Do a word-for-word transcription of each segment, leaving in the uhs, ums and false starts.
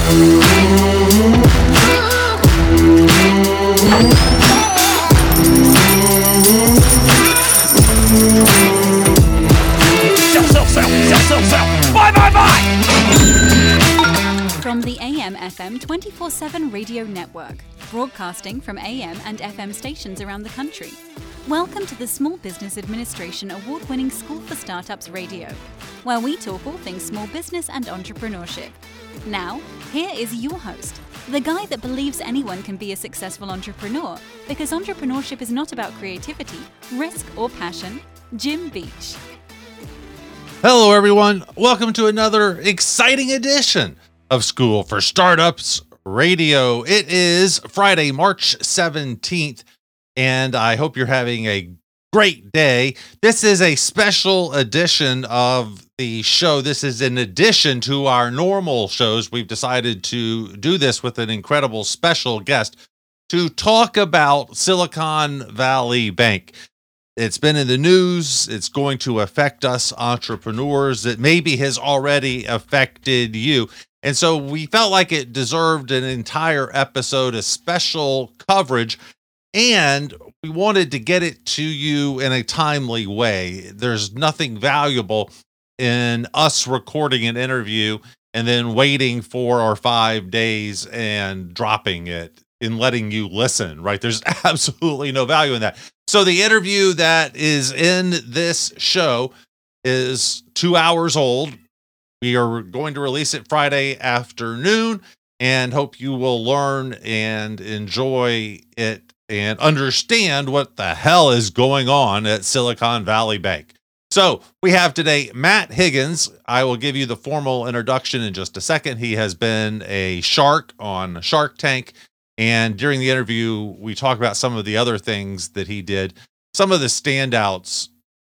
From the A M F M twenty-four seven Radio Network, broadcasting from A M and F M stations around the country. Welcome to the Small Business Administration award-winning School for Startups Radio, where we talk all things small business and entrepreneurship. Now, here is your host, the guy that believes anyone can be a successful entrepreneur, because entrepreneurship is not about creativity, risk, or passion, Jim Beach. Hello, everyone. Welcome to another exciting edition of School for Startups Radio. It is Friday, March seventeenth, and I hope you're having a great day. This is a special edition of the show. This is in addition to our normal shows. We've decided to do this with an incredible special guest to talk about Silicon Valley Bank. It's been in the news. It's going to affect us entrepreneurs. It maybe has already affected you. And so we felt like it deserved an entire episode of special coverage, and we wanted to get it to you in a timely way. There's nothing valuable in us recording an interview and then waiting four or five days and dropping it and letting you listen, right? There's absolutely no value in that. So the interview that is in this show is two hours old. We are going to release it Friday afternoon and hope you will learn and enjoy it and understand what the hell is going on at Silicon Valley Bank. So we have today Matt Higgins. I will give you the formal introduction in just a second. He has been a shark on Shark Tank. And during the interview, we talk about some of the other things that he did. Some of the standouts.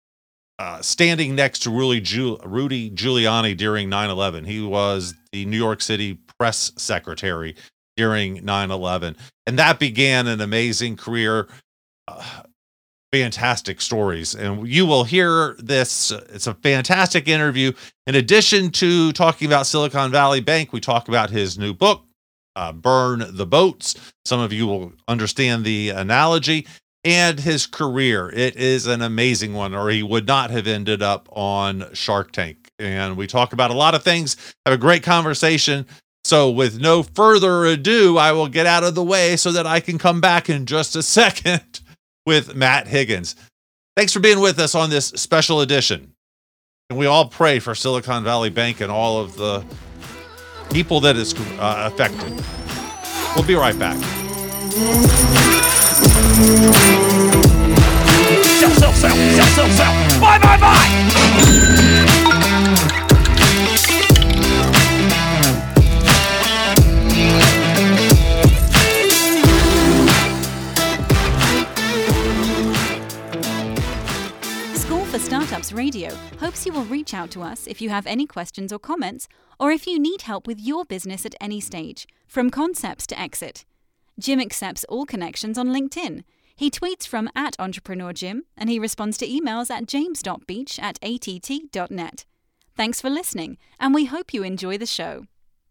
Uh, standing next to Rudy, Giul- Rudy Giuliani during nine eleven. He was the New York City press secretary during nine eleven. And that began an amazing career. Uh, fantastic stories. And you will hear this. It's a fantastic interview. In addition to talking about Silicon Valley Bank, we talk about his new book, uh, Burn the Boats. Some of you will understand the analogy. And his career. It is an amazing one, or he would not have ended up on Shark Tank. And we talk about a lot of things, have a great conversation. So with no further ado, I will get out of the way so that I can come back in just a second with Matt Higgins. Thanks for being with us on this special edition. And we all pray for Silicon Valley Bank and all of the people that is uh, affected. We'll be right back. Sell, sell, sell, sell, sell, sell. Buy, buy, buy. School for Startups Radio hopes you will reach out to us if you have any questions or comments, or if you need help with your business at any stage, from concepts to exit. Jim accepts all connections on LinkedIn. He tweets from at Entrepreneur Jim, and he responds to emails at james dot beach at a t t dot net. Thanks for listening, and we hope you enjoy the show.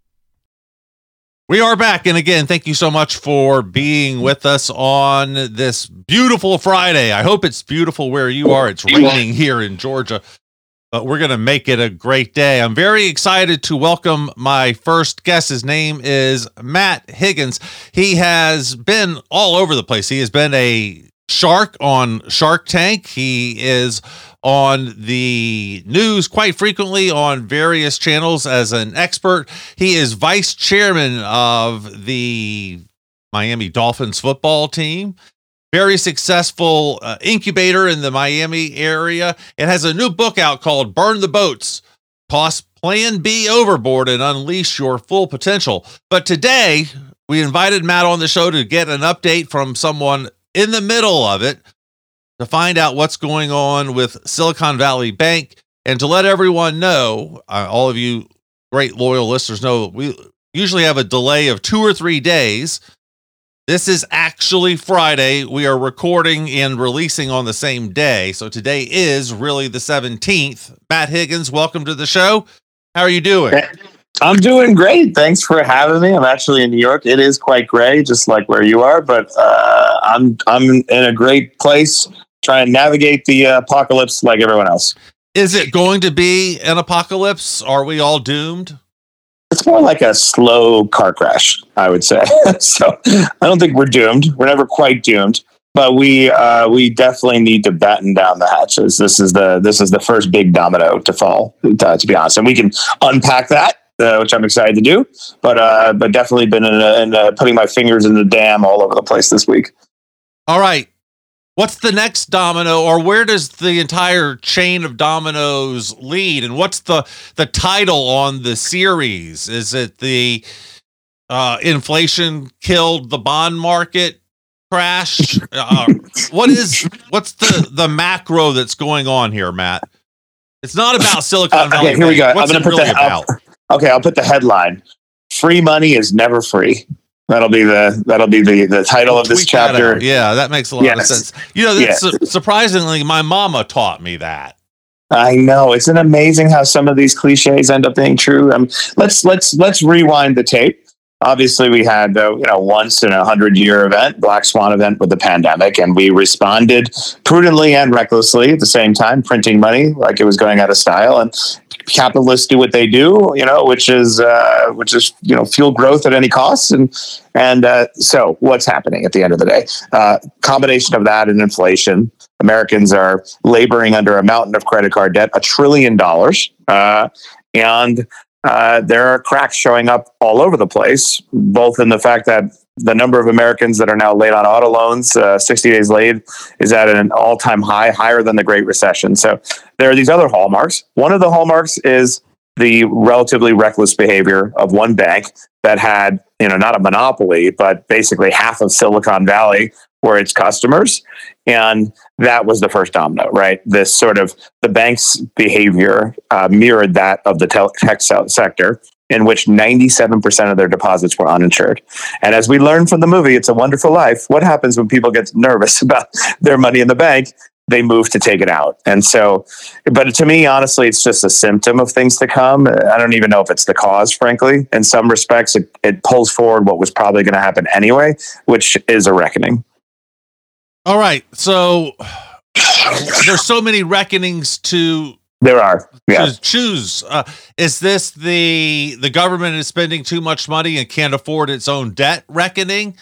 We are back, and again, thank you so much for being with us on this beautiful Friday. I hope it's beautiful where you are. It's raining here in Georgia, but we're going to make it a great day. I'm very excited to welcome my first guest. His name is Matt Higgins. He has been all over the place. He has been a shark on Shark Tank. He is on the news quite frequently on various channels as an expert. He is vice chairman of the Miami Dolphins football team. Very successful uh, incubator in the Miami area. It has a new book out called Burn the Boats, Toss Plan B Overboard and Unleash Your Full Potential. But today, we invited Matt on the show to get an update from someone in the middle of it, to find out what's going on with Silicon Valley Bank, and to let everyone know, uh, all of you great loyal listeners know, we usually have a delay of two or three days. This is actually Friday. We are recording and releasing on the same day. So today is really the seventeenth. Matt Higgins, welcome to the show. How are you doing? I'm doing great. Thanks for having me. I'm actually in New York. It is quite gray, just like where you are, but uh, I'm I'm in a great place trying to navigate the uh, apocalypse like everyone else. Is it going to be an apocalypse? Are we all doomed? It's more like a slow car crash, I would say. So I don't think we're doomed. We're never quite doomed, but we uh, we definitely need to batten down the hatches. This is the this is the first big domino to fall, uh, to be honest, and we can unpack that. Uh, which I'm excited to do, but uh, but definitely been in, a, in a, putting my fingers in the dam all over the place this week. All right, what's the next domino, or where does the entire chain of dominoes lead? And what's the the title on the series? Is it the uh, inflation killed the bond market crash? Uh, what is what's the the macro that's going on here, Matt? It's not about Silicon uh, Valley. Okay, here we go. What's I'm going to put really that out. Okay, I'll put the headline. Free money is never free. That'll be the that'll be the, the title of this Tweet chapter. That yeah, that makes a lot yes. of sense. You know, that's yes. su- surprisingly, my mama taught me that. I know. Isn't it amazing how some of these cliches end up being true? Um, let's let's let's rewind the tape. Obviously, we had uh, you know once in a hundred year event, black swan event with the pandemic, and we responded prudently and recklessly at the same time, printing money like it was going out of style. And capitalists do what they do, you know, which is uh, which is you know fuel growth at any cost. And and uh, so, what's happening at the end of the day? Uh, combination of that and inflation. Americans are laboring under a mountain of credit card debt, a trillion dollars, uh, and uh, there are cracks showing up all over the place. Both in the fact that the number of Americans that are now late on auto loans, uh, sixty days late, is at an all-time high, higher than the Great Recession. So there are these other hallmarks. One of the hallmarks is the relatively reckless behavior of one bank that had, you know, not a monopoly, but basically half of Silicon Valley were its customers. And that was the first domino, right? This sort of the bank's behavior uh, mirrored that of the tech sector, in which ninety-seven percent of their deposits were uninsured. And as we learned from the movie, It's a Wonderful Life, what happens when people get nervous about their money in the bank? They move to take it out. And so, but to me, honestly, it's just a symptom of things to come. I don't even know if it's the cause, frankly. In some respects, it, it pulls forward what was probably going to happen anyway, which is a reckoning. All right. So there's so many reckonings to There are. Yeah. choose. choose. Uh, is this the the government is spending too much money and can't afford its own debt reckoning?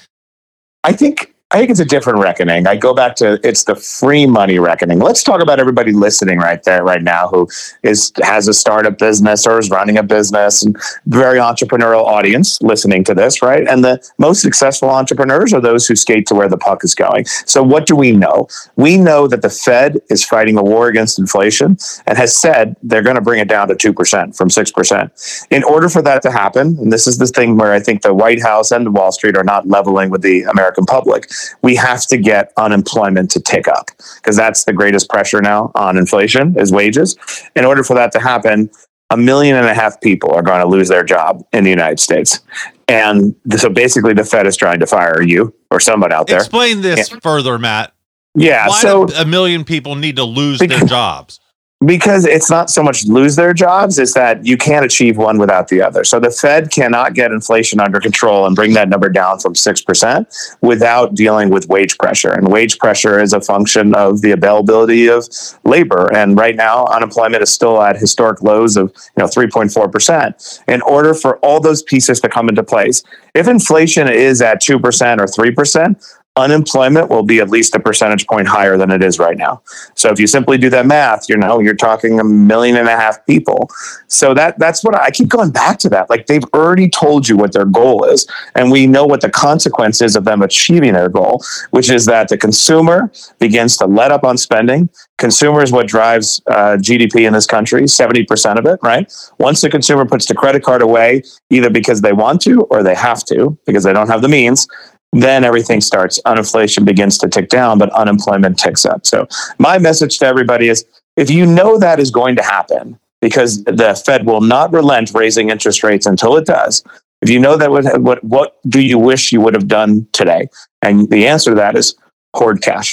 I think I think it's a different reckoning. I go back to it's the free money reckoning. Let's talk about everybody listening right there, right now, who is has a startup business or is running a business, and very entrepreneurial audience listening to this, right? And the most successful entrepreneurs are those who skate to where the puck is going. So what do we know? We know that the Fed is fighting a war against inflation and has said they're going to bring it down to two percent from six percent. In order for that to happen, and this is the thing where I think the White House and Wall Street are not leveling with the American public, we have to get unemployment to tick up, because that's the greatest pressure now on inflation is wages. In order for that to happen, a million and a half people are going to lose their job in the United States. And so basically the Fed is trying to fire you or someone out there. Explain this and, further, Matt. Yeah. Why so do a million people need to lose because, their jobs? Because it's not so much lose their jobs, it's that you can't achieve one without the other. So the Fed cannot get inflation under control and bring that number down from six percent without dealing with wage pressure. And wage pressure is a function of the availability of labor. And right now, unemployment is still at historic lows of you know three point four percent. In order for all those pieces to come into place, if inflation is at two percent or three percent, unemployment will be at least a percentage point higher than it is right now. So if you simply do that math, you know, you're talking a million and a half people. So that that's what I, I keep going back to that. Like they've already told you what their goal is. And we know what the consequence is of them achieving their goal, which is that the consumer begins to let up on spending. Consumer is what drives uh, G D P in this country, seventy percent of it, right? Once the consumer puts the credit card away, either because they want to or they have to, because they don't have the means, then everything starts. Inflation begins to tick down, but unemployment ticks up. So my message to everybody is, if you know that is going to happen, because the Fed will not relent raising interest rates until it does, if you know that, what, what, what do you wish you would have done today? And the answer to that is hoard cash.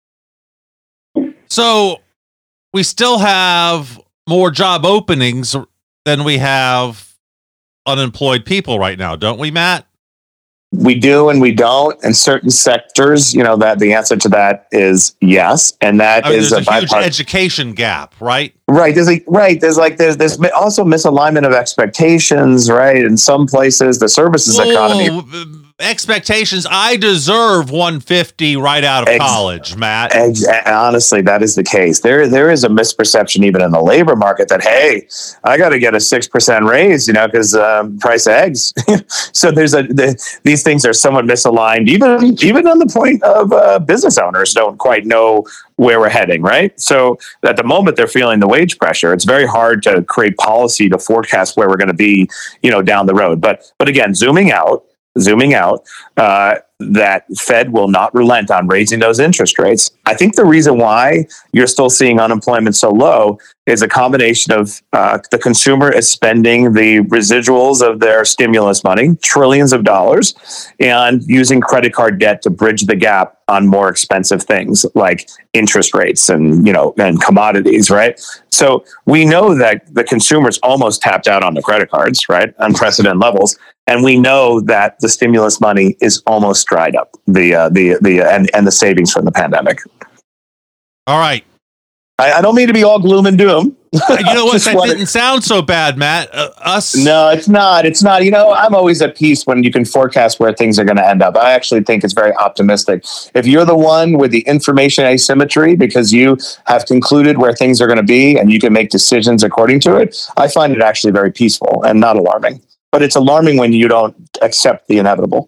So we still have more job openings than we have unemployed people right now, don't we, Matt? We do and we don't. In certain sectors, you know, that the answer to that is yes. And that I mean, is there's a, a huge bipart- education gap, right? Right. There's like, right. There's like, there's, there's also misalignment of expectations, right? In some places, the services Whoa, economy. Expectations. I deserve one fifty right out of Ex- college, Matt. Ex- honestly, that is the case. There, there is a misperception even in the labor market that, hey, I got to get a six percent raise, you know, because um, price of eggs. So there's a the, these things are somewhat misaligned. Even even on the point of uh, business owners don't quite know where we're heading, right? So at the moment they're feeling the wage pressure. It's very hard to create policy to forecast where we're going to be, you know, down the road. But but again, zooming out. Zooming out, uh, that Fed will not relent on raising those interest rates. I think the reason why you're still seeing unemployment so low is a combination of uh, the consumer is spending the residuals of their stimulus money, trillions of dollars, and using credit card debt to bridge the gap on more expensive things like interest rates and, you know, and commodities, right? So we know that the consumer's almost tapped out on the credit cards, right? Unprecedented levels. And we know that the stimulus money is almost dried up, the uh, the the and, and the savings from the pandemic. All right. I, I don't mean to be all gloom and doom. You know what? That wanted- didn't sound so bad, Matt. Uh, us. No, it's not. It's not. You know, I'm always at peace when you can forecast where things are going to end up. I actually think it's very optimistic. If you're the one with the information asymmetry because you have concluded where things are going to be and you can make decisions according to it, I find it actually very peaceful and not alarming. But it's alarming when you don't accept the inevitable.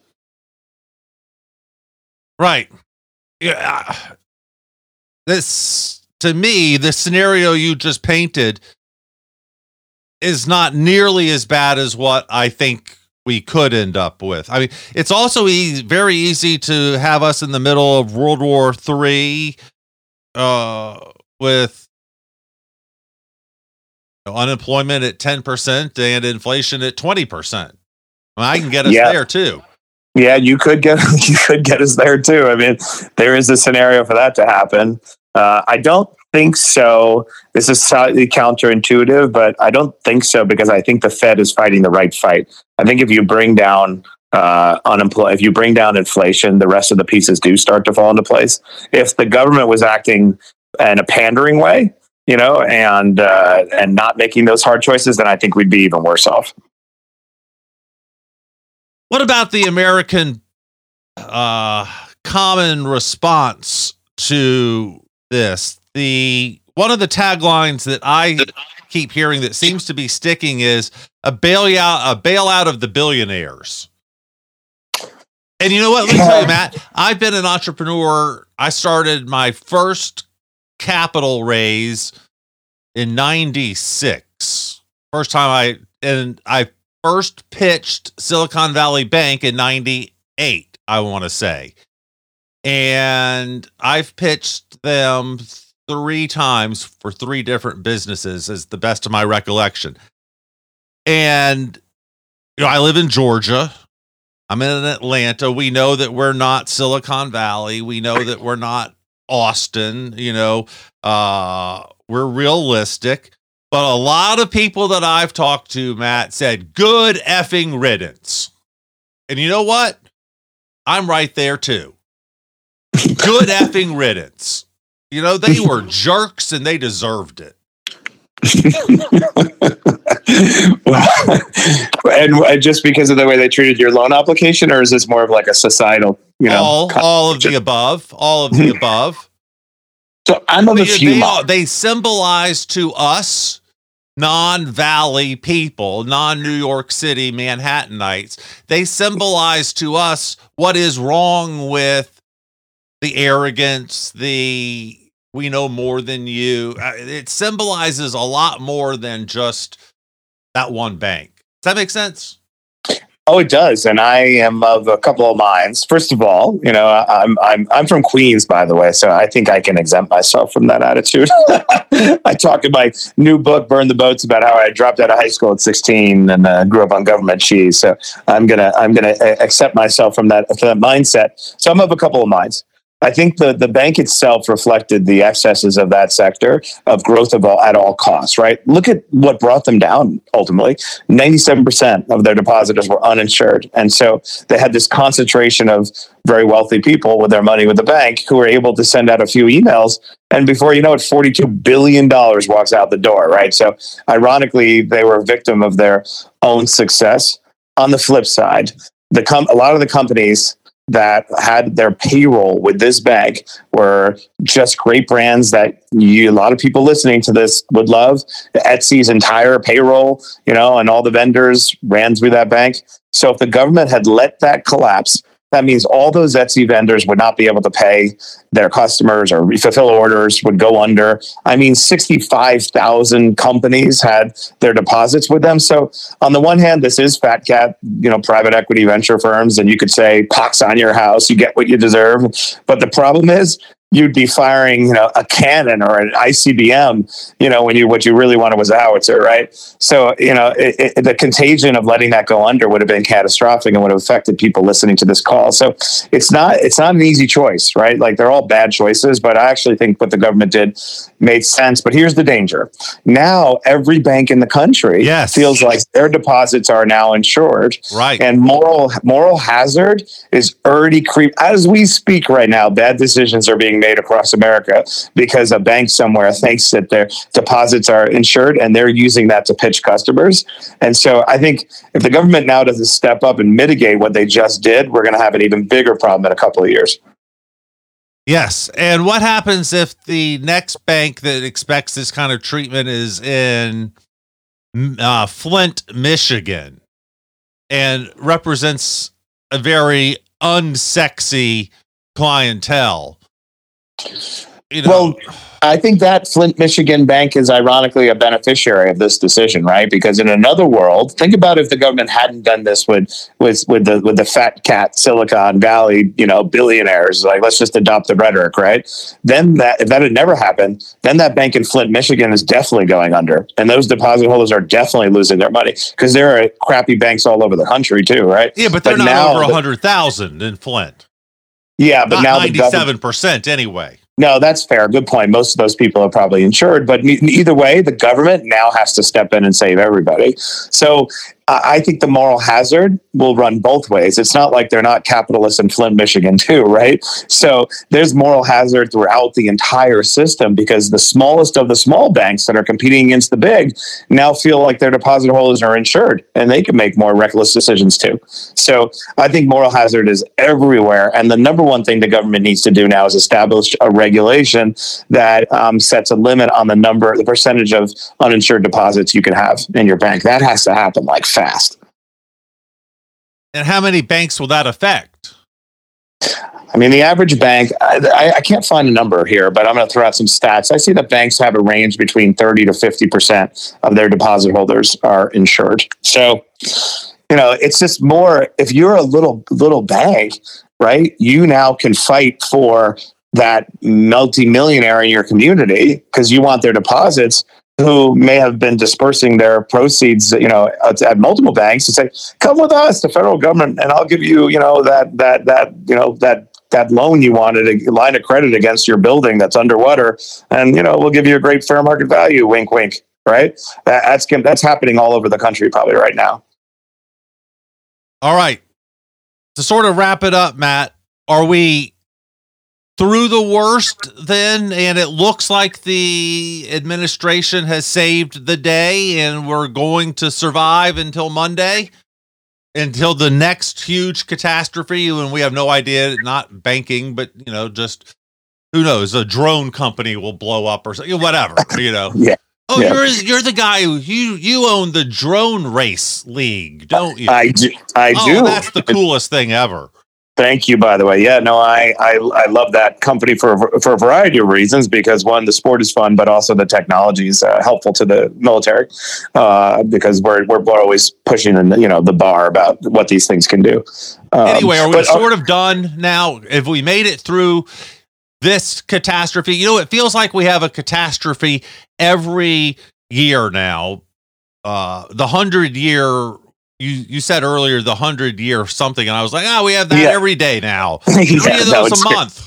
Right. Yeah. This, to me, the scenario you just painted is not nearly as bad as what I think we could end up with. I mean, it's also easy, very easy to have us in the middle of World War Three uh, with unemployment at ten percent and inflation at twenty percent. Well, I can get us yeah. there too. Yeah, you could get you could get us there too. I mean, there is a scenario for that to happen. Uh, I don't think so. This is slightly counterintuitive, but I don't think so because I think the Fed is fighting the right fight. I think if you bring down uh, unemployment, if you bring down inflation, the rest of the pieces do start to fall into place. If the government was acting in a pandering way, you know, and uh, and not making those hard choices, then I think we'd be even worse off. What about the American uh, common response to this? The one of the taglines that I keep hearing that seems to be sticking is a bailout, a bailout of the billionaires. And you know what? Let me tell you, Matt, I've been an entrepreneur. I started my first capital raise in ninety-six. First time I, and I first pitched Silicon Valley Bank in ninety-eight, I want to say. And I've pitched them three times for three different businesses, as the best of my recollection. And, you know, I live in Georgia. I'm in Atlanta. We know that we're not Silicon Valley. We know that we're not Austin, you know, uh, we're realistic, but a lot of people that I've talked to, Matt, said good effing riddance. And you know what? I'm right there too. Good effing riddance. You know, they were jerks and they deserved it. Well, and just because of the way they treated your loan application, or is this more of like a societal, you know, all, all of the above, all of the above. So I'm of a they, few. They, they symbolize to us non-Valley people, non-New York City Manhattanites. They symbolize to us what is wrong with the arrogance, the we know more than you. It symbolizes a lot more than just that one bank. Does that make sense? Oh, it does, and I am of a couple of minds. First of all, you know, I'm I'm I'm from Queens, by the way, so I think I can exempt myself from that attitude. I talk in my new book, "Burn the Boats," about how I dropped out of high school at sixteen and uh, grew up on government cheese. So I'm gonna I'm gonna accept myself from that from that mindset. So I'm of a couple of minds. I think the, the bank itself reflected the excesses of that sector of growth of all, at all costs, right? Look at what brought them down ultimately. ninety-seven percent of their depositors were uninsured. And so they had this concentration of very wealthy people with their money with the bank who were able to send out a few emails. And before you know it, forty-two billion dollars walks out the door, right? So ironically, they were a victim of their own success. On the flip side, the com- a lot of the companies that had their payroll with this bank were just great brands that you, a lot of people listening to this would love. Etsy's entire payroll, you know, and all the vendors ran through that bank. So if the government had let that collapse, that means all those Etsy vendors would not be able to pay their customers or fulfill orders, would go under. I mean, sixty-five thousand companies had their deposits with them. So on the one hand, this is fat cat, you know, private equity venture firms. And you could say, pox on your house, you get what you deserve. But the problem is, you'd be firing, you know, a cannon or an I C B M, you know, when you, what you really wanted was a howitzer, right? So, you know, it, it, the contagion of letting that go under would have been catastrophic and would have affected people listening to this call. So it's not, it's not an easy choice, right? Like they're all bad choices, but I actually think what the government did made sense. But here's the danger. Now every bank in the country yes. feels like their deposits are now insured. Right. And moral, moral hazard is already creep. As we speak right now, bad decisions are being made across America because a bank somewhere thinks that their deposits are insured and they're using that to pitch customers. And so I think if the government now doesn't step up and mitigate what they just did, we're going to have an even bigger problem in a couple of years. Yes. And what happens if the next bank that expects this kind of treatment is in uh, Flint, Michigan, and represents a very unsexy clientele? You know, well, I think that Flint, Michigan bank is ironically a beneficiary of this decision, right? Because in another world, think about if the government hadn't done this with with with the with the fat cat Silicon Valley, you know, billionaires. Like, let's just adopt the rhetoric, right? Then that if that had never happened, then that bank in Flint, Michigan is definitely going under, and those deposit holders are definitely losing their money because there are crappy banks all over the country too, right? Yeah, but they're but not over a hundred thousand in Flint. Yeah, but not now ninety-seven percent anyway. No, that's fair. Good point. Most of those people are probably insured, but either way, the government now has to step in and save everybody. So uh, I think the moral hazard will run both ways. It's not like they're not capitalists in Flint, Michigan too, right? So there's moral hazard throughout the entire system because the smallest of the small banks that are competing against the big now feel like their deposit holders are insured and they can make more reckless decisions too. So I think moral hazard is everywhere. And the number one thing the government needs to do now is establish a regulation that um, sets a limit on the number, the percentage of uninsured deposits you can have in your bank. That has to happen like fast. And how many banks will that affect? I mean, the average bank, I, I can't find a number here, but I'm going to throw out some stats. I see that banks have a range between thirty to fifty percent of their deposit holders are insured. So, you know, it's just more, if you're a little, little bank, right, you now can fight for that multi-millionaire in your community because you want their deposits who may have been dispersing their proceeds, you know, at, at multiple banks, to say, come with us, the federal government, and I'll give you, you know, that, that, that, you know, that, that loan you wanted, a line of credit against your building that's underwater. And, you know, we'll give you a great fair market value, wink, wink, right? That, that's, that's happening all over the country probably right now. All right. To sort of wrap it up, Matt, are we through the worst then, and it looks like the administration has saved the day and we're going to survive until Monday, until the next huge catastrophe, when we have no idea, not banking, but, you know, just who knows, a drone company will blow up or something, whatever, you know. Yeah. Oh, yeah. you're you're the guy who you you own the drone race league, don't you? I do. I oh, do. That's the coolest thing ever. Thank you, by the way. Yeah, no, I, I I love that company for for a variety of reasons. Because one, the sport is fun, but also the technology is uh, helpful to the military. Uh, because we're we're always pushing the you know the bar about what these things can do. Um, anyway, are we but, sort of done now? If we made it through this catastrophe, you know, it feels like we have a catastrophe every year now. Uh, the hundred year. You you said earlier the hundred year something, and I was like, oh, we have that yeah. every day now. yeah, Three of those no, a month.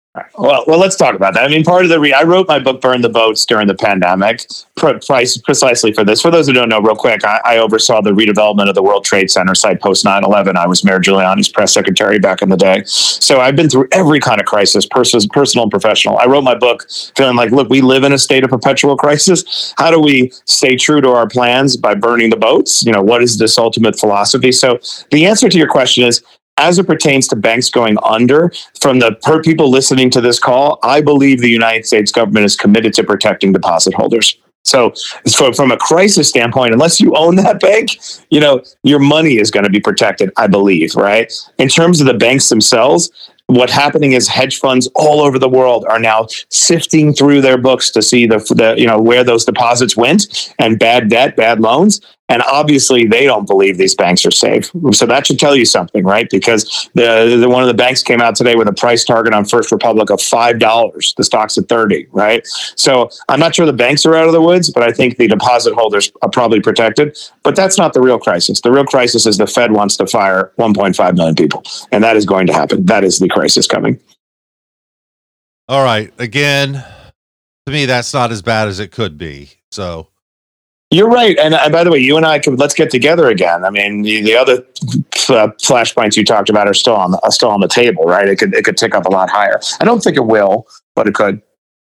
Well, well, let's talk about that. I mean, part of the re- I wrote my book "Burn the Boats" during the pandemic, pre- price, precisely for this. For those who don't know, real quick, I, I oversaw the redevelopment of the World Trade Center site post nine eleven. I was Mayor Giuliani's press secretary back in the day, so I've been through every kind of crisis, pers- personal and professional. I wrote my book feeling like, look, we live in a state of perpetual crisis. How do we stay true to our plans by burning the boats? You know, what is this ultimate philosophy? So the answer to your question is, as it pertains to banks going under, from the per people listening to this call, I believe the United States government is committed to protecting deposit holders. So, so from a crisis standpoint, unless you own that bank, you know, your money is going to be protected, I believe, right? In terms of the banks themselves, what's happening is hedge funds all over the world are now sifting through their books to see the, the you know, where those deposits went and bad debt, bad loans. And obviously, they don't believe these banks are safe. So that should tell you something, right? Because the, the one of the banks came out today with a price target on First Republic of five dollars. The stock's at thirty, right? So I'm not sure the banks are out of the woods, but I think the deposit holders are probably protected. But that's not the real crisis. The real crisis is the Fed wants to fire one point five million people. And that is going to happen. That is the crisis coming. All right. Again, to me, that's not as bad as it could be. So... You're right. And uh, by the way, you and I could, let's get together again. I mean, the, the other uh, flashpoints you talked about are still on the, are still on the table, right? It could, it could tick up a lot higher. I don't think it will, but it could.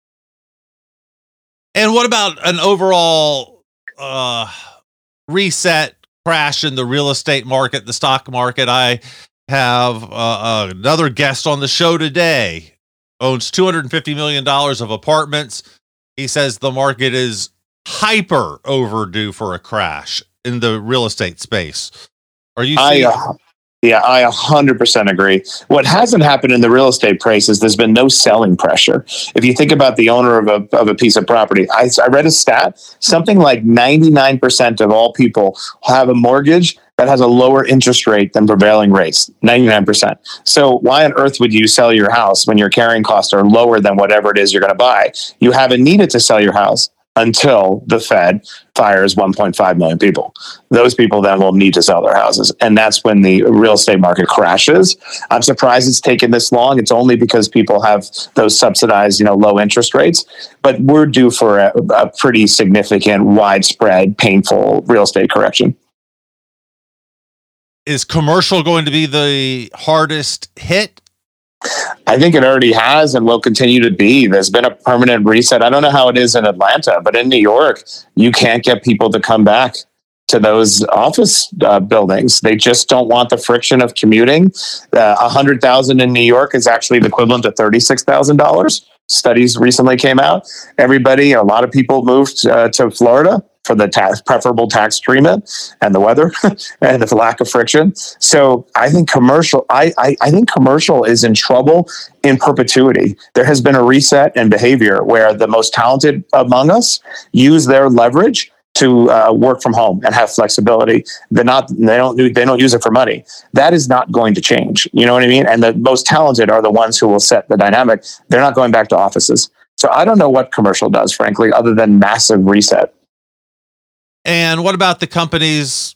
And what about an overall uh, reset crash in the real estate market, the stock market? I have uh, uh, another guest on the show today, owns two hundred fifty million dollars of apartments. He says the market is hyper overdue for a crash in the real estate space. Are you seeing? I, uh, yeah, I one hundred percent agree. What hasn't happened in the real estate price is there's been no selling pressure. If you think about the owner of a, of a piece of property, I, I read a stat, something like ninety-nine percent of all people have a mortgage that has a lower interest rate than prevailing rates, ninety-nine percent. So why on earth would you sell your house when your carrying costs are lower than whatever it is you're going to buy? You haven't needed to sell your house until the Fed fires one point five million people. Those people then will need to sell their houses. And that's when the real estate market crashes. I'm surprised it's taken this long. It's only because people have those subsidized, you know, low interest rates. But we're due for a, a pretty significant, widespread, painful real estate correction. Is commercial going to be the hardest hit? I think it already has and will continue to be. There's been a permanent reset. I don't know how it is in Atlanta, but in New York, you can't get people to come back to those office uh, buildings. They just don't want the friction of commuting. Uh, one hundred thousand dollars in New York is actually the equivalent to thirty-six thousand dollars. Studies recently came out. Everybody, a lot of people moved uh, to Florida for the tax, preferable tax treatment and the weather and the lack of friction. So I think commercial, I, I, I think commercial is in trouble in perpetuity. There has been a reset in behavior where the most talented among us use their leverage to uh, work from home and have flexibility. They're not, they don't, they don't use it for money. That is not going to change. You know what I mean? And the most talented are the ones who will set the dynamic. They're not going back to offices. So I don't know what commercial does, frankly, other than massive reset. And what about the companies,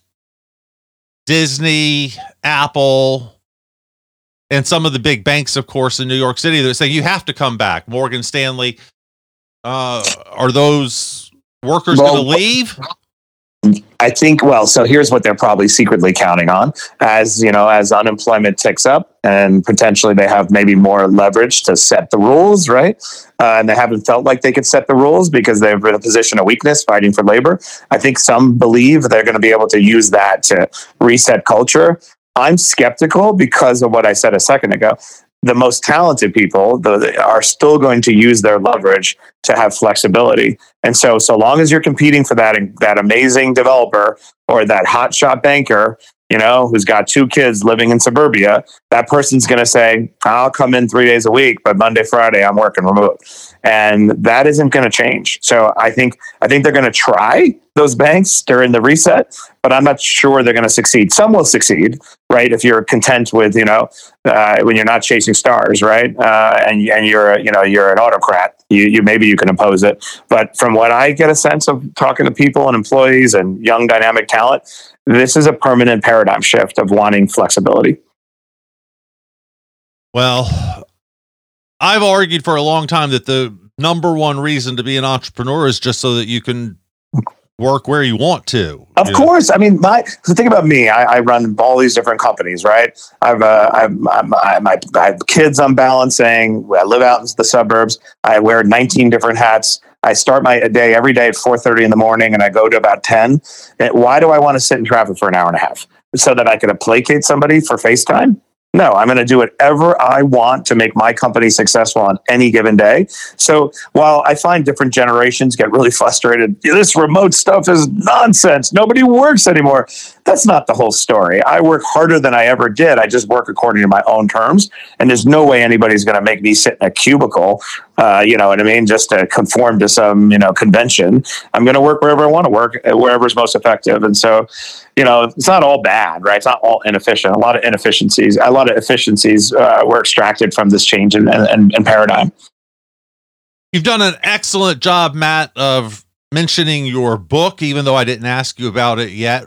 Disney, Apple, and some of the big banks, of course, in New York City? They're saying you have to come back. Morgan Stanley, uh, are those workers well, going to leave? I think, well, so here's what they're probably secretly counting on. As, you know, as unemployment ticks up and potentially they have maybe more leverage to set the rules, right? Uh, and they haven't felt like they could set the rules because they're in a position of weakness fighting for labor. I think some believe they're going to be able to use that to reset culture. I'm skeptical because of what I said a second ago. The most talented people the, are still going to use their leverage to have flexibility. And so, so long as you're competing for that, that amazing developer or that hotshot banker, you know, who's got two kids living in suburbia, that person's going to say, I'll come in three days a week, but Monday, Friday, I'm working remote. And that isn't going to change. So I think, I think they're going to try those banks during the reset, but I'm not sure they're going to succeed. Some will succeed, right? If you're content with, you know, uh, when you're not chasing stars, right? Uh, and, and you're, you know, you're an autocrat, you, you, maybe you can oppose it. But from what I get a sense of talking to people and employees and young dynamic talent, this is a permanent paradigm shift of wanting flexibility. Well, I've argued for a long time that the number one reason to be an entrepreneur is just so that you can work where you want to. Of you course. Know? I mean, my the thing about me, I, I run all these different companies, right? I've, uh, I've, I'm, I'm, I have kids I'm balancing. I live out in the suburbs. I wear nineteen different hats. I start my day every day at four thirty in the morning and I go to about ten. And why do I want to sit in traffic for an hour and a half? So that I can placate somebody for FaceTime? No, I'm going to do whatever I want to make my company successful on any given day. So while I find different generations get really frustrated, this remote stuff is nonsense. Nobody works anymore. That's not the whole story. I work harder than I ever did. I just work according to my own terms. And there's no way anybody's going to make me sit in a cubicle, uh, you know what I mean, just to conform to some, you know, convention. I'm going to work wherever I want to work, wherever is most effective. And so, you know, it's not all bad, right? It's not all inefficient. A lot of inefficiencies, a lot of efficiencies uh, were extracted from this change in, in, in paradigm. You've done an excellent job, Matt, of mentioning your book, even though I didn't ask you about it yet.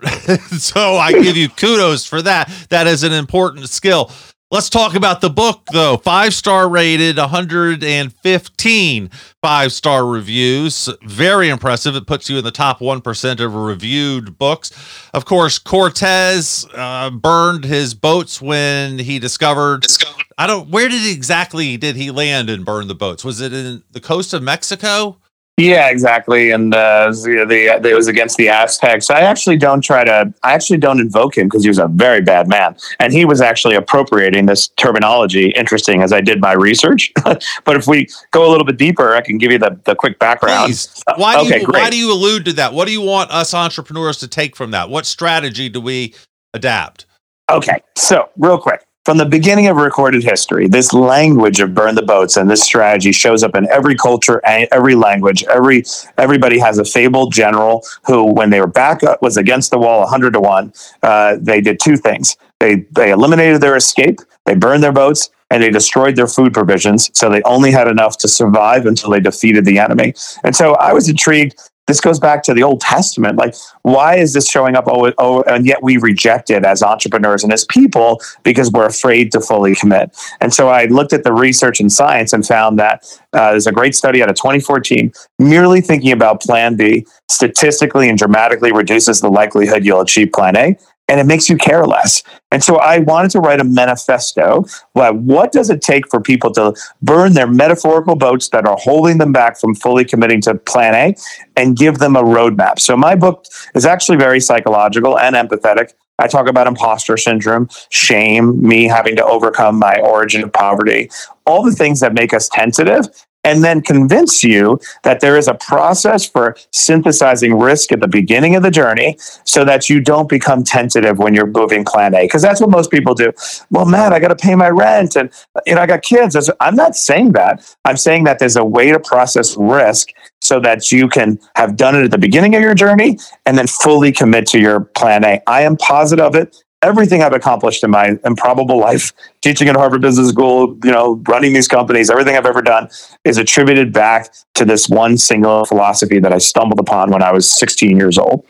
So I give you kudos for that. That is an important skill. Let's talk about the book, though. Five-star rated, one hundred fifteen five-star reviews. Very impressive. It puts you in the top one percent of reviewed books. Of course, Cortez uh, burned his boats when he discovered... I don't... Where did exactly did he land and burn the boats? Was it in the coast of Mexico? Yeah, exactly. And uh, the, the, it was against the Aztecs. I actually don't try to, I actually don't invoke him because he was a very bad man. And he was actually appropriating this terminology, interesting as I did my research. But if we go a little bit deeper, I can give you the, the quick background. Please. Why, do okay, you, great. why do you allude to that? What do you want us entrepreneurs to take from that? What strategy do we adapt? Okay, so real quick. From the beginning of recorded history, this language of burn the boats and this strategy shows up in every culture, every language. Every everybody has a fabled general who, when they were back up, was against the wall, one hundred to one. Uh, they did two things: they they eliminated their escape, they burned their boats, and they destroyed their food provisions. So they only had enough to survive until they defeated the enemy. And so I was intrigued. This goes back to the Old Testament. Like, why is this showing up? Oh, oh, and yet we reject it as entrepreneurs and as people because we're afraid to fully commit. And so I looked at the research and science and found that uh, there's a great study out of twenty fourteen. Merely thinking about Plan B statistically and dramatically reduces the likelihood you'll achieve Plan A. And it makes you care less. And so I wanted to write a manifesto. Well, what does it take for people to burn their metaphorical boats that are holding them back from fully committing to Plan A and give them a roadmap? So my book is actually very psychological and empathetic. I talk about imposter syndrome, shame, me having to overcome my origin of poverty, all the things that make us tentative, and then convince you that there is a process for synthesizing risk at the beginning of the journey so that you don't become tentative when you're moving Plan A. Because that's what most people do. Well, Matt, I got to pay my rent and you know I got kids. I'm not saying that. I'm saying that there's a way to process risk so that you can have done it at the beginning of your journey and then fully commit to your Plan A. I am positive of it. Everything I've accomplished in my improbable life, teaching at Harvard Business School, you know, running these companies, everything I've ever done is attributed back to this one single philosophy that I stumbled upon when I was sixteen years old.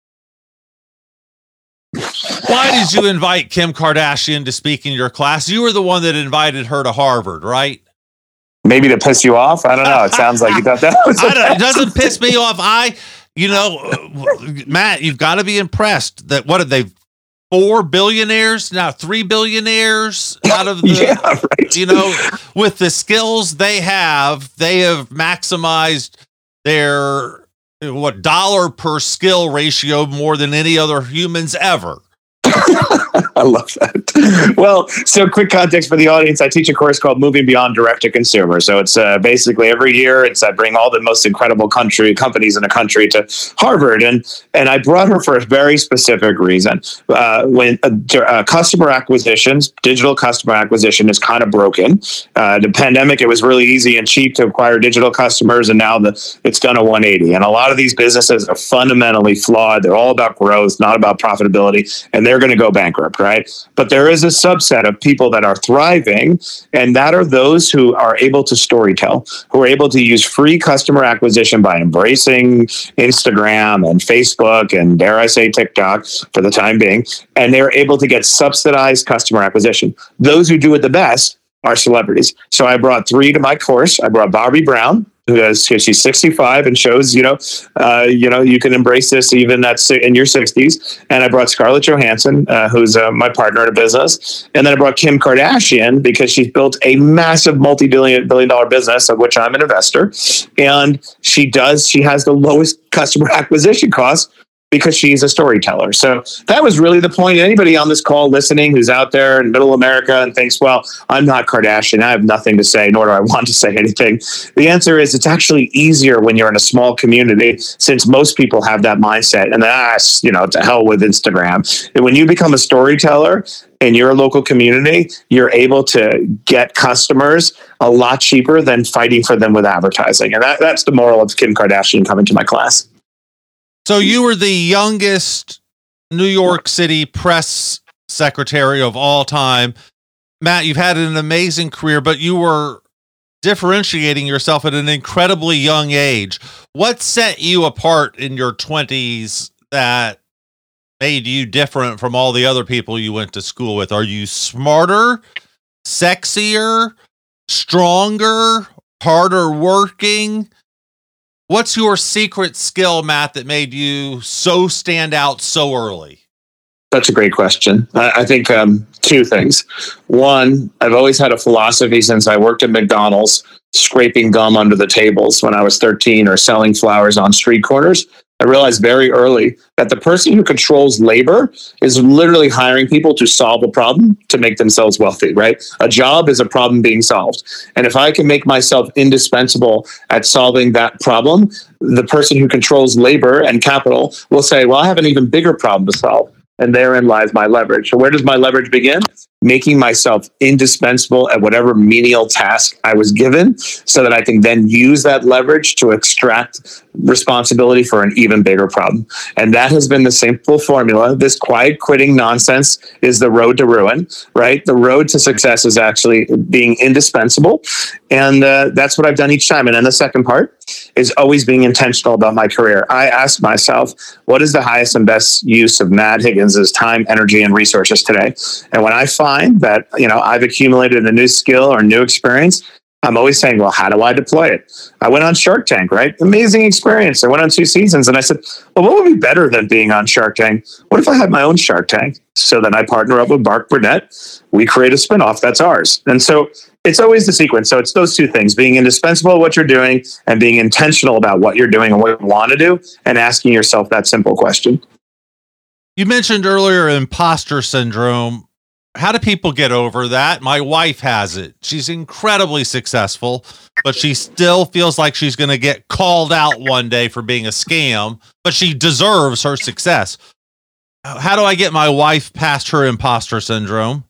Why did you invite Kim Kardashian to speak in your class? You were the one that invited her to Harvard, right? Maybe to piss you off? I don't know. It sounds like you thought that was I don't, it doesn't piss me off. I, you know, Matt, you've got to be impressed that what did they Four billionaires, now three billionaires out of the, yeah, right. you know, with the skills they have, they have maximized their, what, dollar per skill ratio more than any other humans ever. I love that. Well, so quick context for the audience. I teach a course called Moving Beyond Direct to Consumer. So it's uh, basically every year it's I bring all the most incredible country companies in a country to Harvard. And and I brought her for a very specific reason. Uh, when uh, uh, customer acquisitions, digital customer acquisition is kind of broken. Uh, the pandemic, it was really easy and cheap to acquire digital customers. And now the, it's done a one eighty. And a lot of these businesses are fundamentally flawed. They're all about growth, not about profitability. And they're going to go bankrupt, right? But there is a subset of people that are thriving, and that are those who are able to storytell, who are able to use free customer acquisition by embracing Instagram and Facebook and, dare I say, TikTok for the time being, and they're able to get subsidized customer acquisition. Those who do it the best are celebrities. So I brought three to my course. I brought Bobby Brown, who does, she's sixty-five and shows, you know, uh, you know, you can embrace this even at in your sixties. And I brought Scarlett Johansson, uh, who's uh, my partner in a business. And then I brought Kim Kardashian because she's built a massive multi-billion billion dollar business of which I'm an investor. And she does, she has the lowest customer acquisition costs because she's a storyteller. So that was really the point. Anybody on this call listening who's out there in middle America and thinks, well, I'm not Kardashian, I have nothing to say, nor do I want to say anything. The answer is it's actually easier when you're in a small community, since most people have that mindset and ah, you know, to hell with Instagram. And when you become a storyteller in your local community, you're able to get customers a lot cheaper than fighting for them with advertising. And that, that's the moral of Kim Kardashian coming to my class. So you were the youngest New York City press secretary of all time. Matt, you've had an amazing career, but you were differentiating yourself at an incredibly young age. What set you apart in your twenties that made you different from all the other people you went to school with? Are you smarter, sexier, stronger, harder working? What's your secret skill, Matt, that made you so stand out so early? That's a great question. I, I think um, two things. One, I've always had a philosophy since I worked at McDonald's, scraping gum under the tables when I was thirteen or selling flowers on street corners. I realized very early that the person who controls labor is literally hiring people to solve a problem to make themselves wealthy, right? A job is a problem being solved. And if I can make myself indispensable at solving that problem, the person who controls labor and capital will say, well, I have an even bigger problem to solve. And therein lies my leverage. So where does my leverage begin? Making myself indispensable at whatever menial task I was given so that I can then use that leverage to extract responsibility for an even bigger problem. And that has been the simple formula. This quiet quitting nonsense is the road to ruin, right? The road to success is actually being indispensable. And uh, that's what I've done each time. And then the second part is always being intentional about my career. I ask myself, what is the highest and best use of Matt Higgins's time, energy, and resources today? And when I find that, you know, I've accumulated a new skill or new experience, I'm always saying, well, how do I deploy it? I went on Shark Tank, right? Amazing experience. I went on two seasons and I said, well, what would be better than being on Shark Tank? What if I had my own Shark Tank? So then I partner up with Mark Burnett. We create a spinoff that's ours. And so it's always the sequence. So it's those two things, being indispensable at what you're doing and being intentional about what you're doing and what you want to do and asking yourself that simple question. You mentioned earlier imposter syndrome. How do people get over that? My wife has it. She's incredibly successful, but she still feels like she's going to get called out one day for being a scam, but she deserves her success. How do I get my wife past her imposter syndrome?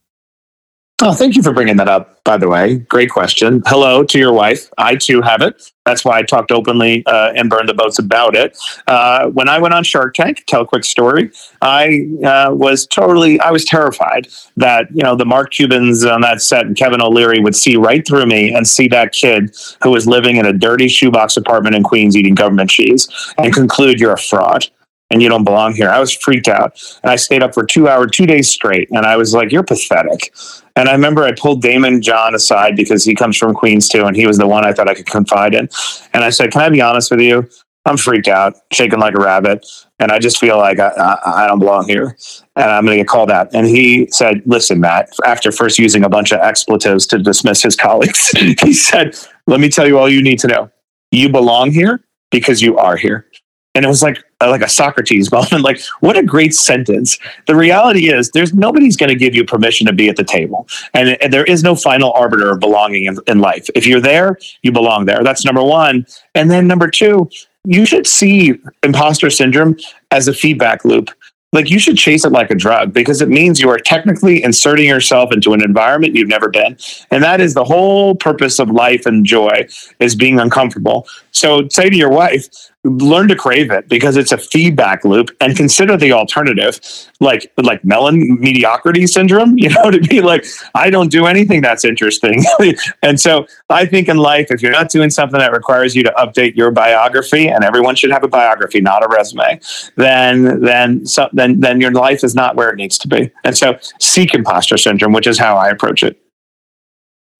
Oh, thank you for bringing that up, by the way. Great question. Hello to your wife. I too have it. That's why I talked openly uh, and burned the boats about it. Uh, when I went on Shark Tank, tell a quick story, I uh, was totally, I was terrified that, you know, the Mark Cubans on that set and Kevin O'Leary would see right through me and see that kid who was living in a dirty shoebox apartment in Queens eating government cheese and conclude you're a fraud and you don't belong here. I was freaked out. And I stayed up for two hours, two days straight. And I was like, you're pathetic. And I remember I pulled Damon John aside because he comes from Queens too. And he was the one I thought I could confide in. And I said, can I be honest with you? I'm freaked out, shaking like a rabbit. And I just feel like I, I, I don't belong here. And I'm going to get called out. And he said, listen, Matt, after first using a bunch of expletives to dismiss his colleagues, he said, let me tell you all you need to know. You belong here because you are here. And it was like, like a Socrates moment. Like, what a great sentence. The reality is there's nobody's going to give you permission to be at the table. And, and there is no final arbiter of belonging in, in life. If you're there, you belong there. That's number one. And then number two, you should see imposter syndrome as a feedback loop. Like, you should chase it like a drug because it means you are technically inserting yourself into an environment you've never been. And that is the whole purpose of life and joy, is being uncomfortable. So say to your wife, learn to crave it because it's a feedback loop, and consider the alternative, like like melon mediocrity syndrome, you know, to be like, I don't do anything that's interesting. And so I think in life, if you're not doing something that requires you to update your biography, and everyone should have a biography, not a resume, then then so, then then your life is not where it needs to be. And so seek imposter syndrome, which is how I approach it.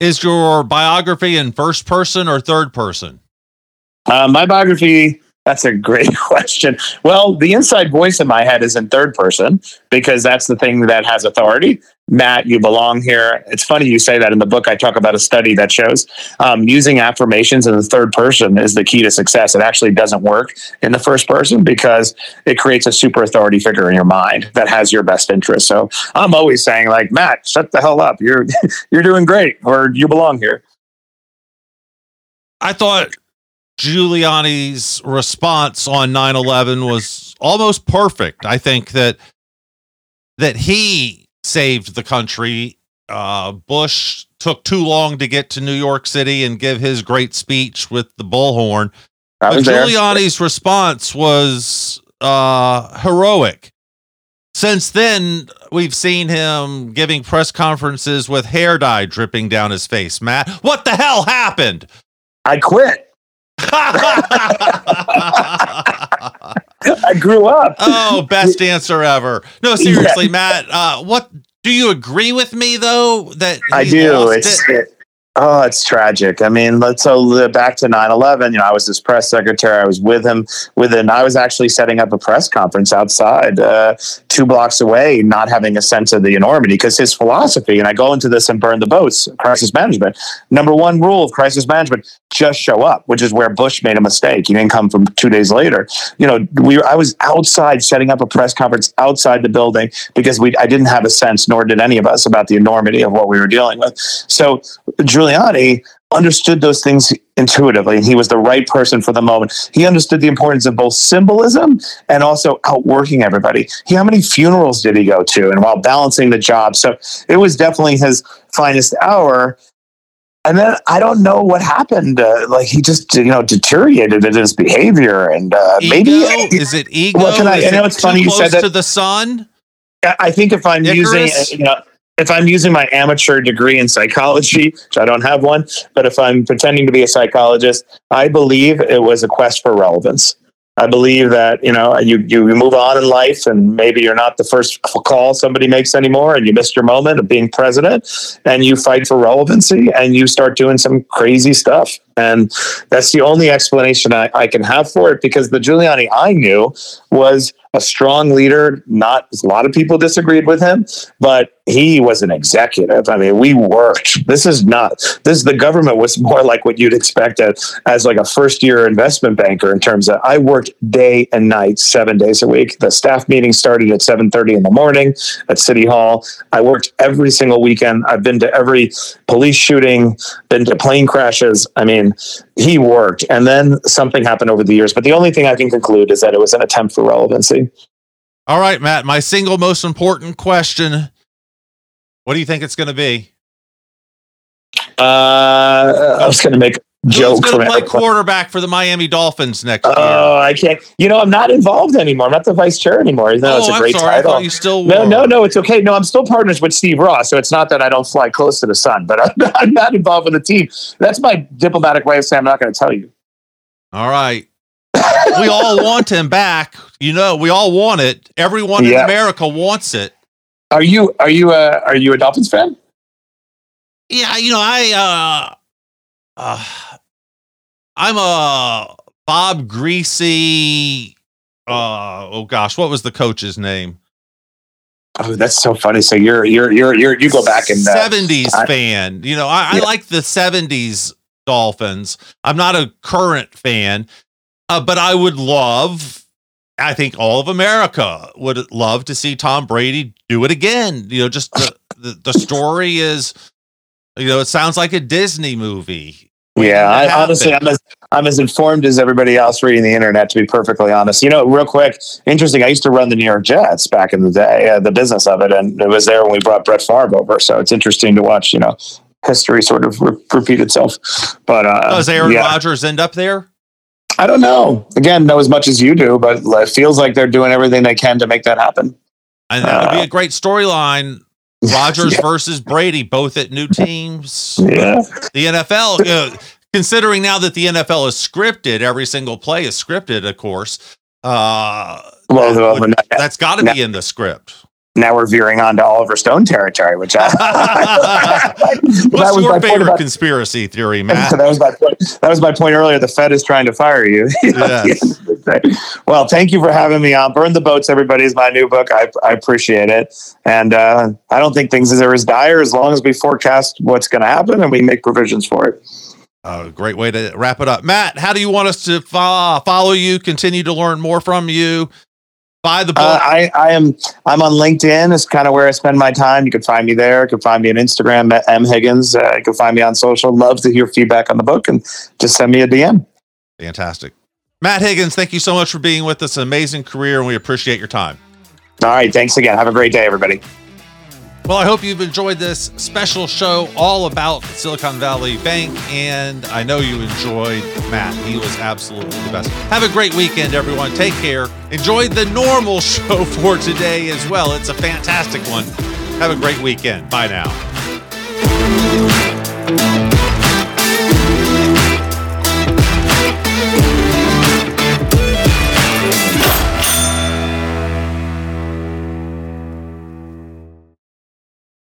Is your biography in first person or third person? Uh, my biography, that's a great question. Well, the inside voice in my head is in third person because that's the thing that has authority. Matt, you belong here. It's funny you say that. In the book, I talk about a study that shows um, using affirmations in the third person is the key to success. It actually doesn't work in the first person because it creates a super authority figure in your mind that has your best interest. So I'm always saying, like, Matt, shut the hell up. You're you're doing great, or you belong here. I thought Giuliani's response on nine eleven was almost perfect. I think that that he saved the country. Uh, Bush took too long to get to New York City and give his great speech with the bullhorn. But Giuliani's response was uh, heroic. Since then, we've seen him giving press conferences with hair dye dripping down his face. Matt, what the hell happened? I quit. I grew up. Oh, best answer ever. No, seriously, yeah. Matt, uh, what do you agree with me though? That I do. It's, it? It, oh, it's tragic. I mean, let's so back to nine eleven. You know, I was his press secretary. I was with him within, I was actually setting up a press conference outside, uh, two blocks away, not having a sense of the enormity because his philosophy, and I go into this and burn the boats, crisis management. Number one rule of crisis management, just show up, which is where Bush made a mistake. He didn't come from two days later. You know, we I was outside setting up a press conference outside the building because we I didn't have a sense, nor did any of us, about the enormity of what we were dealing with. So Giuliani understood those things intuitively, and he was the right person for the moment. He understood the importance of both symbolism and also outworking everybody. He, how many funerals did he go to, and while balancing the job? So it was definitely his finest hour. And then I don't know what happened. Uh, like he just, you know, deteriorated in his behavior, and uh, ego? maybe is it ego? What can I? Is I know it it's funny too you close said that. To the sun. I think if I'm Icarus? using, you know, if I'm using my amateur degree in psychology, which I don't have one, but if I'm pretending to be a psychologist, I believe it was a quest for relevance. I believe that, you know, you, you move on in life and maybe you're not the first call somebody makes anymore and you missed your moment of being president and you fight for relevancy and you start doing some crazy stuff. And that's the only explanation I, I can have for it, because the Giuliani I knew was a strong leader. Not a lot of people disagreed with him, but he was an executive. I mean, we worked. This is not, this, the government was more like what you'd expect as, as like a first year investment banker in terms of, I worked day and night, seven days a week. The staff meeting started at seven thirty in the morning at City Hall. I worked every single weekend. I've been to every police shooting, been to plane crashes. I mean, he worked, and then something happened over the years. But the only thing I can conclude is that it was an attempt for relevancy. All right, Matt, my single most important question. What do you think it's going to be? Uh, I was going to make a joke. Who's going to play quarterback for the Miami Dolphins next year? Oh, I can't. You know, I'm not involved anymore. I'm not the vice chair anymore. No, oh, it's a I'm great sorry. title. I thought you still were. No, no, no. It's okay. No, I'm still partners with Steve Ross, so it's not that I don't fly close to the sun, but I'm not, I'm not involved with the team. That's my diplomatic way of saying I'm not going to tell you. All right. We all want him back. You know, we all want it. Everyone yeah. in America wants it. Are you? Are you? A, are you a Dolphins fan? Yeah, you know, I. Uh, uh, I'm a Bob Greasy. Uh, oh gosh, what was the coach's name? Oh, that's so funny. So you're you're you're you're you go back and uh, seventies I, fan. You know, I, yeah. I like the seventies Dolphins. I'm not a current fan, uh, but I would love. I think all of America would love to see Tom Brady do it again. You know, just the the, the story is, you know, it sounds like a Disney movie. Yeah, I, honestly, I'm as, I'm as informed as everybody else reading the internet, to be perfectly honest. You know, real quick, interesting, I used to run the New York Jets back in the day, uh, the business of it, and it was there when we brought Brett Favre over. So it's interesting to watch, you know, history sort of re- repeat itself. But uh, does Aaron yeah. Rodgers end up there? I don't know. Again, know as much as you do, but it feels like they're doing everything they can to make that happen. And that would uh, be a great storyline. Rodgers yeah. versus Brady, both at new teams. Yeah. The N F L, you know, considering now that the N F L is scripted, every single play is scripted, of course. Uh, well, that well would, not, that's got to be in the script. now we're veering on to Oliver Stone territory, which I, what's your favorite about, conspiracy theory, Matt? that was my point. That was my point earlier. The Fed is trying to fire you. Yes. Well, thank you for having me on. Burn the Boats, everybody, is my new book. I, I appreciate it, and uh, I don't think things are as dire as long as we forecast what's going to happen and we make provisions for it. A uh, great way to wrap it up, Matt. How do you want us to fo- follow you? Continue to learn more from you. Buy the book. Uh, I, I am. I'm on LinkedIn. It's kind of where I spend my time. You can find me there. You can find me on Instagram at M Higgins. Uh, you can find me on social. Love to hear feedback on the book, and just send me a D M. Fantastic, Matt Higgins. Thank you so much for being with us. An amazing career, and we appreciate your time. All right. Thanks again. Have a great day, everybody. Well, I hope you've enjoyed this special show all about Silicon Valley Bank, and I know you enjoyed Matt. He was absolutely the best. Have a great weekend, everyone. Take care. Enjoy the normal show for today as well. It's a fantastic one. Have a great weekend. Bye now.